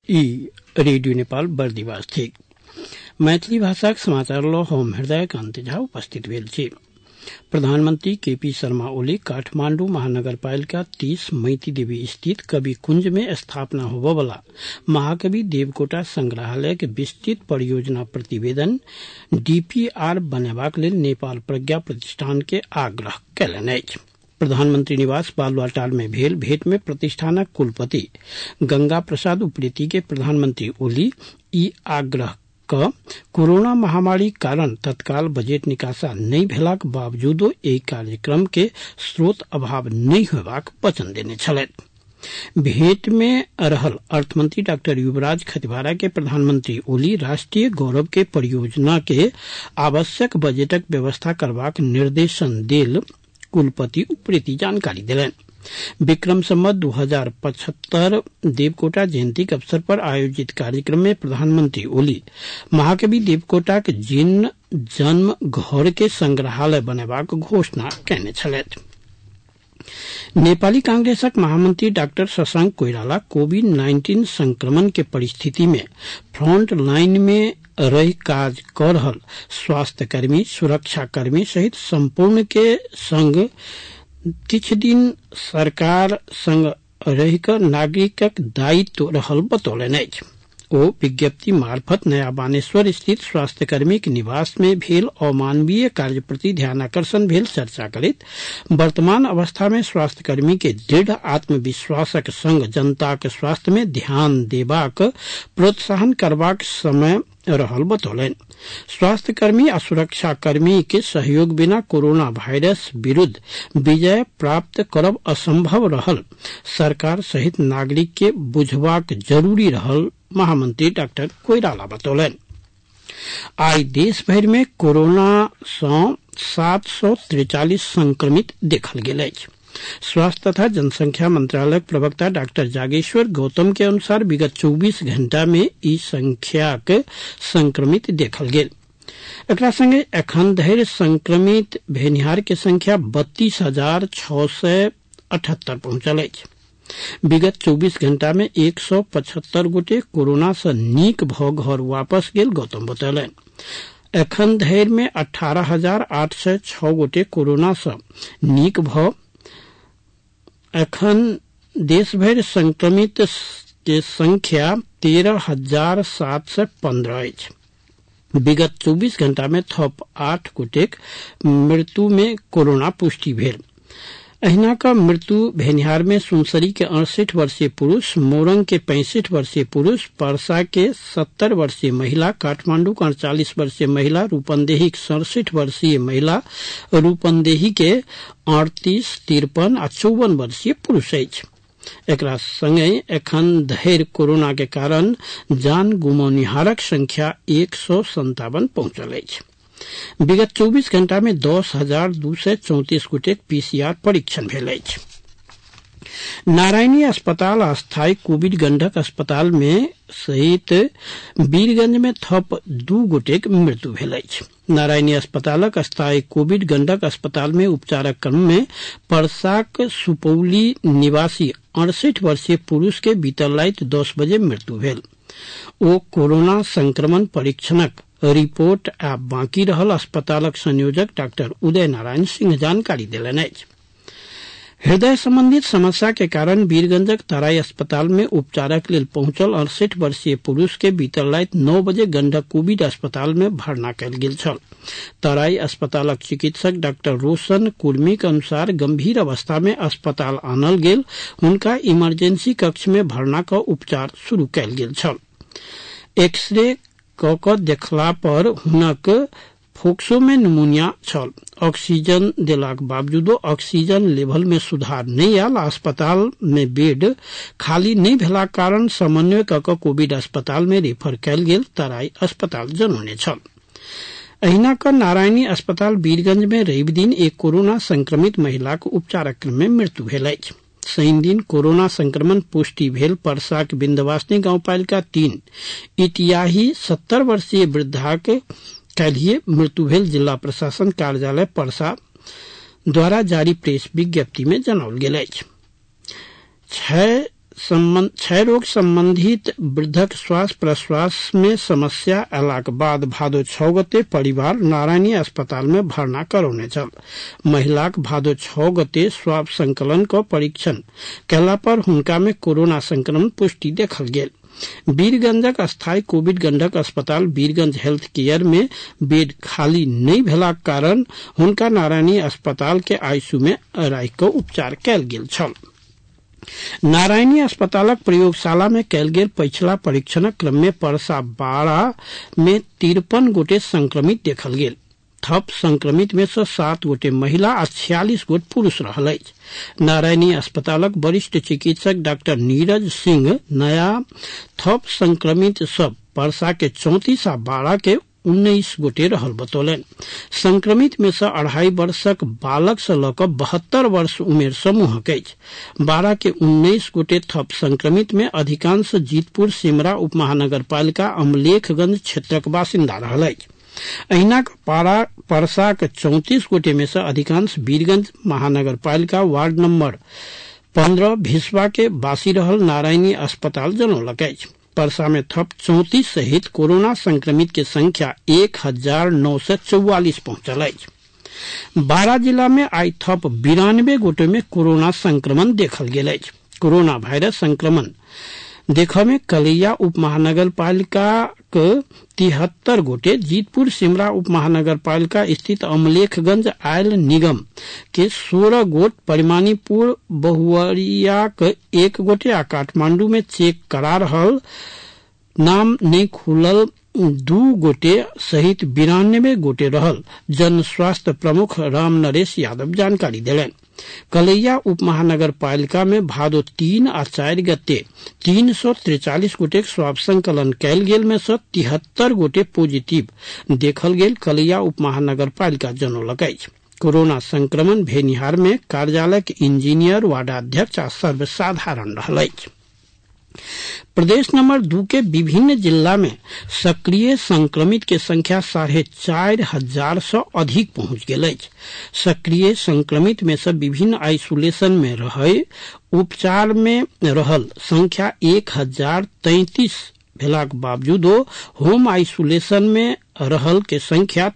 ई रेडियो नेपाल बर्दिवास थी। मैथिली भाषाक समाचार ल हम हृदय कांति झा उपस्थित भेल छी। प्रधानमंत्री केपी शर्मा ओली काठमांडू महानगरपालिका 30 मैती देवी स्थित कवि कुंज में स्थापना होबय वाला महाकवि देवकोटा संग्रहालय के विस्तृत परियोजना प्रतिवेदन डीपीआर बनेबाक लेल नेपाल प्रज्ञा प्रतिष्ठान के आग्रह कयलनि अछि। प्रधानमंत्री निवास बालुआटार में भेल भेंट में प्रतिष्ठानक कुलपति गंगा प्रसाद उप्रेती के प्रधानमंत्री ओली ई आग्रह कोरोना महामारी कारण तत्काल बजट निकासा नहीं भेलाक बावजूदो एहि कार्यक्रम के स्रोत अभाव नहीं होबाक वचन देने छलैथ। भेंट में रहल अर्थमंत्री डॉक्टर युवराज खतिवाड़ा के प्रधानमंत्री ओली राष्ट्रीय गौरव के परियोजना के आवश्यक बजटक व्यवस्था करबाक निर्देशन देल कुलपति उप्रेती जानकारी दिलैन। विक्रम संवत 2075 देवकोटा जयंती के अवसर पर आयोजित कार्यक्रम में प्रधानमंत्री ओली महाकवि देवकोटा के जन्म घर के संग्रहालय बनेबाक घोषणा कयने छलैथ। नेपाली कांग्रेसक महामंत्री डॉक्टर शशांक कोइराला कोविड-19 संक्रमण के परिस्थिति में फ्रंट लाइन में रही काज कर रहल स्वास्थ्यकर्मी, सुरक्षाकर्मी सहित संपूर्ण के संग किछु दिन सरकार संग रहिकर नागरिकक दायित्व रहल बतौलनि अछि। ओ विज्ञप्ति मार्फत नया बानेश्वर स्थित स्वास्थ्यकर्मी के निवास में भेल अमानवीय कार्य प्रति ध्यानाकर्षण भेल चर्चा करैत वर्तमान अवस्था में स्वास्थ्यकर्मी के दृढ़ आत्मविश्वासक संग जनताक स्वास्थ्य में ध्यान देबाक प्रोत्साहन करबाक समय रहल बतौलनि। स्वास्थ्यकर्मी आ सुरक्षाकर्मी के सहयोग बिना कोरोना वायरस विरुद्ध विजय प्राप्त करब असंभव रहल सरकार सहित नागरिक के बुझबाक जरूरी रहल महामंत्री डॉक्टर कोइराला बतौलनि। आई देश भर में कोरोना सँ 743 संक्रमित देखल गेल अछि। स्वास्थ्य तथा जनसंख्या मंत्रालय प्रवक्ता डॉक्टर जागेश्वर गौतम के अनुसार विगत 24 घंटा में ई संख्या के संक्रमित देखल गेल। एकरा संगे एखन धरि संक्रमित भेनिहार के संख्या 32,678 पहुंचल अछि। विगत 24 घंटा में 175 गोटे कोरोना से नीक भ घर वापस गेल गौतम बतौलनि। एखन धरि में 18,806 गोटे कोरोना से नीक भ एखन देश भर संक्रमित के संख्या 13,715 अछि। विगत 24 घंटा में थप 8 गोटेक मृत्यु में कोरोना पुष्टि भेल। अहिना का मृत्यु भेनिहार में सुनसरी के 68 वर्षीय पुरुष, मोरंग के 65 वर्षीय पुरुष, परसा के 70 वर्षीय महिला, काठमांडू के 48 वर्षीय महिला, रूपन्देही के 67 वर्षीय महिला, रूपन्देही के 38, 53 आ 54 वर्षीय पुरुष अछि। एकरा संगे एखन धरि कोरोना के कारण जान गुमौनिहारक संख्या 157 पहुंचल अछि। विगत 24 घंटा में 10,234 गोटे पीसीआर परीक्षण भेल अछि। नारायणी अस्पताल अस्थायी कोविड गंडक अस्पताल में सहित वीरगंज में थप 2 गोटेक मृत्यु भेल अछि। नारायणी अस्पतालक अस्थायी कोविड गंडक अस्पताल में उपचारक क्रम में परसाक सुपौली निवासी 68 वर्षीय पुरुष के बीतल राति 10 बजे मृत्यु भेल। ओ कोरोना संक्रमण परीक्षणक रिपोर्ट आ बाकी रहल अस्पतालक संयोजक डॉक्टर उदय नारायण सिंह जानकारी देलनि अछि। हृदय संबंधित समस्या के कारण वीरगंजक तराई अस्पताल में उपचारक लेल पहुंचल 68 वर्षीय पुरुष के बीतल राति 9 बजे गंडक कोविड अस्पताल में भर्ना कयल गेल छल। तराई अस्पतालक चिकित्सक डॉक्टर रोशन कुर्मी के अनुसार गंभीर अवस्था में अस्पताल आनल गेल हुनका इमरजेंसी कक्ष में भर्ना क उपचार शुरू कयल गेल छल। एक्सरे क देखला पर हुनक फोक्सो में निमोनिया छल। ऑक्सीजन देलाक बावजूदो ऑक्सीजन लेवल में सुधार नहीं आयल। अस्पताल में बेड खाली नहीं भेलाक कारण समन्वय क कोविड अस्पताल में रेफर कयल गेल तराई अस्पताल जनौने छल। अहिना क नारायणी अस्पताल वीरगंज में रवि दिन एक कोरोना संक्रमित महिलाक उपचारक क्रम में मृत्यु भेल अछि। शनि दिन कोरोना संक्रमण पुष्टि भेल परसाक बिंदवासनी गांवपालिका 3 इटियाही 70 वर्षीय वृद्धाक काल्हिए मृत्यु भेल जिला प्रशासन कार्यालय परसा द्वारा जारी प्रेस विज्ञप्ति में जनाओल गेल अछि। 6 क्षय रोग संबंधित वृद्धक श्वास प्रश्वास में समस्या अयलाक बाद भादो 6 गते परिवार नारायणी अस्पताल में भर्ना करौने छल। महिलाक भादो 6 गते स्वाब संकलन क परीक्षण कैला पर हुनका में कोरोना संक्रमण पुष्टि देखल गेल। वीरगंजक अस्थायी कोविड गंडक अस्पताल वीरगंज हेल्थ केयर में बेड खाली नहीं भेलाक कारण हुनका नारायणी अस्पताल के आईसीयू में राखि क उपचार कैल गेल छल। नारायणी अस्पतालक प्रयोगशाला में कैल गेल पिछला परीक्षणक क्रम में परसा बाड़ा में 53 गोटे संक्रमित देखल गेल। थप संक्रमित में से 7 गोटे महिला आ 46 गोटे पुरुष रहल अछि। नारायणी अस्पतालक वरिष्ठ चिकित्सक डॉक्टर नीरज सिंह नया थप संक्रमित सब परसा के 34 आ बाड़ा के 19 गोटे रहल बतौलन। संक्रमित में से 2.5 वर्षक बालक से लऽ 72 वर्ष उमेर समूहक अछि। बाड़ा के 19 गोटे थप संक्रमित में अधिकांश जीतपुर सिमरा उप महानगर पालिका अमलेखगंज क्षेत्रक बासिंदा रहल अछि। अहिना परसा के 34 गोटे में से अधिकांश वीरगंज महानगर पालिका वार्ड नंबर 15 भिसवा के वासी रहल नारायणी अस्पताल जनौलक अछि। परसा में थप 34 सहित कोरोना संक्रमित के संख्या 1944 पहुंचल अछि। बारा जिला में आई थप 92 गोटे में कोरोना संक्रमण देखल गेल अछि। कोरोना वायरस संक्रमण देखा में कलैया उप महानगर पालिका के 73 गोटे, जीतपुर सिमरा उप महानगर पालिका स्थित अमलेखगंज आयल निगम के 16 गोट, परिमानीपुर बहुवरिया के 1 गोटे आ काठमांडू में चेक करा रहल नाम नहीं खुलल 2 गोटे सहित 92 गोटे रहल जन स्वास्थ्य प्रमुख राम नरेश यादव जानकारी दिलन। कलैया उप महानगर पालिका में भादो 3 आ 4 गते 343 गोटे स्वाब संकलन कैल गेल में से 73 गोटे पॉजिटिव देखल गेल कलैया उप महानगर पालिका जनौलक अछि। कोरोना संक्रमण भेनिहार में कार्यालय के इंजीनियर वार्डाध्यक्ष आ सर्वसाधारण रहल अछि। प्रदेश नंबर 2 के विभिन्न जिला में सक्रिय संक्रमित के संख्या 4,500 से अधिक पहुंच गेल अछि। सक्रिय संक्रमित में से विभिन्न आइसोलेशन में रहे उपचार में रहल संख्या 1033 भेलाक बावजूदो होम आइसोलेशन में रहल के संख्या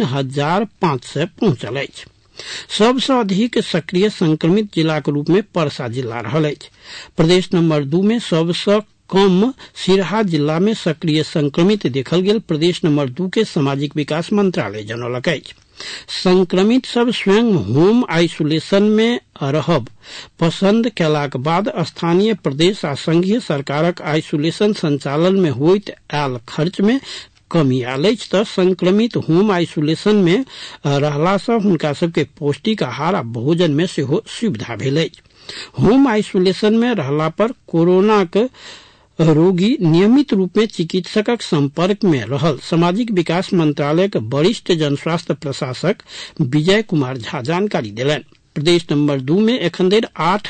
3,500 पहुंचल अछि। सबसे अधिक सक्रिय संक्रमित जिला के रूप में परसा जिला रहल अछि। प्रदेश नंबर 2 में सबसे कम सिरहा जिला में सक्रिय संक्रमित देखल गेल प्रदेश नंबर 2 के सामाजिक विकास मंत्रालय जनौलक अछि। संक्रमित सब स्वयं होम आइसोलेशन में रहब पसंद कैलाक बाद स्थानीय प्रदेश आ संघीय सरकारक आइसोलेशन संचालन में होइत आयल खर्च में कमी आयल अछि तऽ संक्रमित होम आइसोलेशन में रहला से हुनका सबके पौष्टिक आहार आ भोजन में सेहो सुविधा भेल अछि। होम आइसोलेशन में रहला पर कोरोना के रोगी नियमित रूप में चिकित्सकक संपर्क में रहल सामाजिक विकास मंत्रालय के वरिष्ठ जनस्वास्थ्य प्रशासक विजय कुमार झा जानकारी दिलन। प्रदेश नंबर 2 में एखन धरि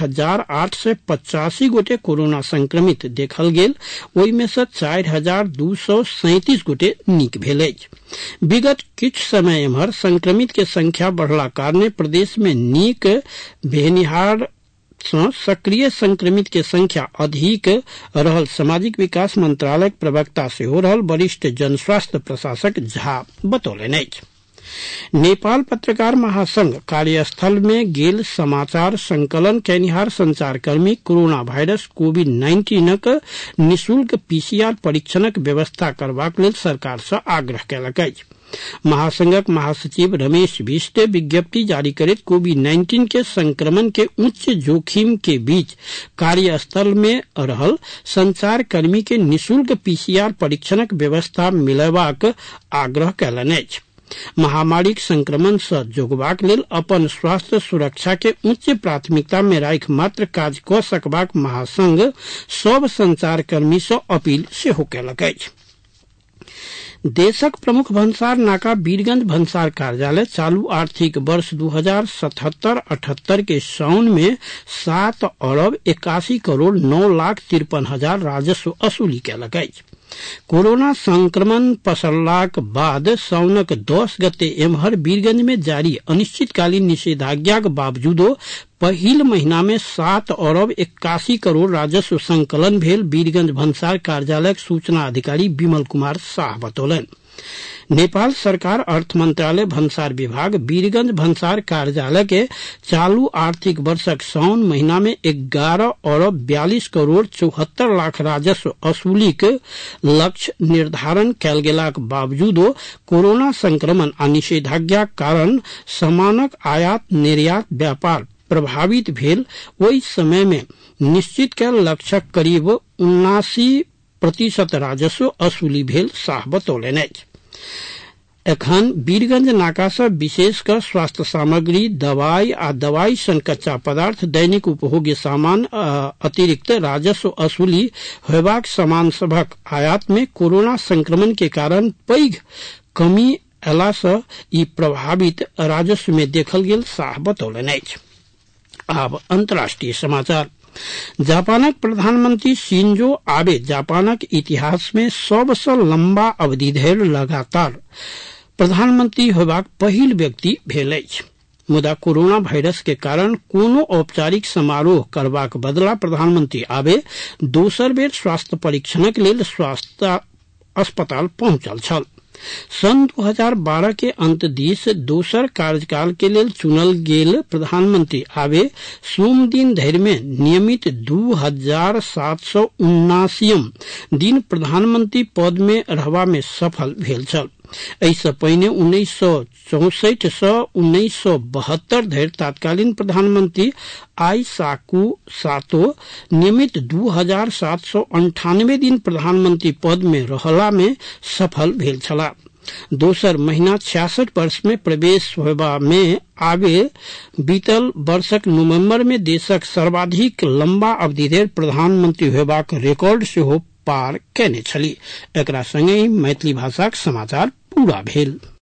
8,885 गोटे कोरोना संक्रमित देखल गेल, ओहि में से 4,237 गोटे नीक भेल अछि। विगत किछु समय एम्हर संक्रमित के संख्या बढ़ला कारणे प्रदेश में नीक भेनिहार सक्रिय संक्रमित के संख्या अधिक रहल सामाजिक विकास मंत्रालय प्रवक्ता से हो रहल वरिष्ठ जनस्वास्थ्य प्रशासक झा बतौलनि अछि। नेपाल पत्रकार महासंघ कार्यस्थल में गेल समाचार संकलन कैनिहार संचारकर्मी कोरोना वायरस कोविड-19 निःशुल्क पीसीआर परीक्षणक व्यवस्था करबाक लेल सरकार से आग्रह कयलक अछि। महासंघक महासचिव रमेश बिष्ट विज्ञप्ति जारी करैत कोविड-19 के संक्रमण के उच्च जोखिम के बीच कार्यस्थल में रहल संचारकर्मी के निःशुल्क पीसीआर परीक्षणक व्यवस्था मिलयबाक आग्रह कयलनि अछि। महामारीक संक्रमण से जोगबाक लेल अपन स्वास्थ्य सुरक्षा के उच्च प्राथमिकता में राखि मात्र काज क सकबाक महासंघ सब संचारकर्मी से अपील सेहो कयलक अछि। देशक प्रमुख भंसार नाका वीरगंज भंसार कार्यालय चालू आर्थिक वर्ष 2077-78 के साउन में 7 अरब 81 करोड़ 9 लाख 53 हजार राजस्व वसूली कयलक अछि। कोरोना संक्रमण पसरलाक बाद साउनक 10 गते एम्हर वीरगंज में जारी अनिश्चितकालीन निषेधाज्ञाक बावजूदो पहिल महीना में 7 अरब 81 करोड़ राजस्व संकलन भेल वीरगंज भन्सार कार्यालयक सूचना अधिकारी विमल कुमार शाह बतौलन। नेपाल सरकार अर्थ मंत्रालय भन्सार विभाग वीरगंज भन्सार कार्यालय के चालू आर्थिक वर्षक साउन महीना में 11 अरब 42 करोड़ 74 लाख राजस्व असुली के लक्ष्य निर्धारण कयल गेलाक बावजूदो कोरोना संक्रमण आ निषेधाज्ञाक कारण सामानक आयात निर्यात व्यापार प्रभावित भेल। ओहि समय में निश्चित कयल लक्ष्यक करीब 79% राजस्व असुली भेल शाह बतौलन अछि। एखन वीरगंज नाका से विशेषकर स्वास्थ्य सामग्री दवाई आ दवाई सन कच्चा पदार्थ दैनिक उपभोग्य सामान अतिरिक्त राजस्व असुली होयबाक सामान सभक आयात में कोरोना संक्रमण के कारण पैघ कमी अयला सँ ई प्रभावित राजस्व में देखल गेल शाह बतौलन अछि। आब अंतर्राष्ट्रीय समाचार। जापानक प्रधानमंत्री शिंजो आबे जापानक इतिहास में सबसँ लंबा अवधि धरि लगातार प्रधानमंत्री होबाक पहिल व्यक्ति भेल अछि। मुदा कोरोना वायरस के कारण कोनो औपचारिक समारोह करबाक बदला प्रधानमंत्री आबे दोसर बेर स्वास्थ्य परीक्षणक लेल स्वास्थ्य अस्पताल पहुंचल छल। सन 2012 के अंत दिस दोसर कार्यकाल के लेल चुनल गेल प्रधानमंत्री आबे सोम दिन धरि में नियमित 2779 दिन प्रधानमंत्री पद में रहबा में सफल भेल छल। एहिसँ पहिने 1964 सँ 1972 धरि तत्कालीन प्रधानमंत्री आइसाकु सातो नियमित 2798 दिन प्रधानमंत्री पद में रहला में सफल भेल छलाह। दोसर महीना 66 वर्ष में प्रवेश होयबा में आबे बीतल वर्षक नवंबर में देशक सर्वाधिक लंबा अवधि धरि प्रधानमंत्री होयबाक रिकॉर्ड सेहो पार केने छली। एकरा संगे मैथिली भाषाक समाचार पूरा भेल।